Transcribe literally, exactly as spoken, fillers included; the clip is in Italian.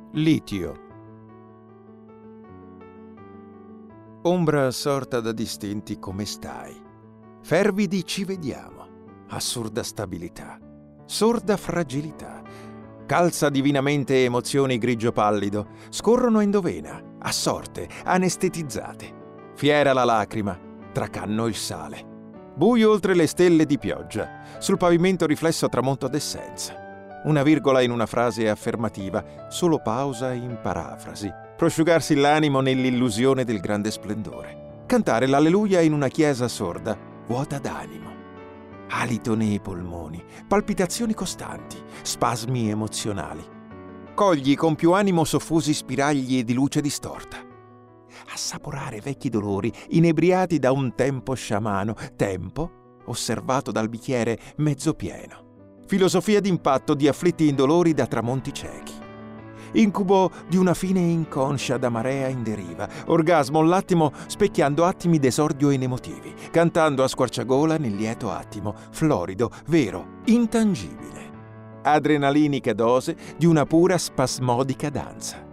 Litio. Ombra assorta da distinti, come stai? Fervidi ci vediamo. Assurda stabilità. Sorda fragilità. Calza divinamente emozioni grigio pallido. Scorrono in dovena, assorte, anestetizzate. Fiera la lacrima, tracanno il sale. Buio oltre le stelle di pioggia. Sul pavimento riflesso tramonto d'essenza. Una virgola in una frase affermativa, solo pausa in parafrasi. Prosciugarsi l'animo nell'illusione del grande splendore. Cantare l'alleluia in una chiesa sorda, vuota d'animo. Alito nei polmoni, palpitazioni costanti, spasmi emozionali. Cogli con più animo soffusi spiragli di luce distorta. Assaporare vecchi dolori inebriati da un tempo sciamano, tempo osservato dal bicchiere mezzo pieno. Filosofia d'impatto di afflitti indolori da tramonti ciechi. Incubo di una fine inconscia da marea in deriva. Orgasmo l'attimo specchiando attimi d'esordio inemotivi, cantando a squarciagola nel lieto attimo, florido, vero, intangibile. Adrenalinica dose di una pura spasmodica danza.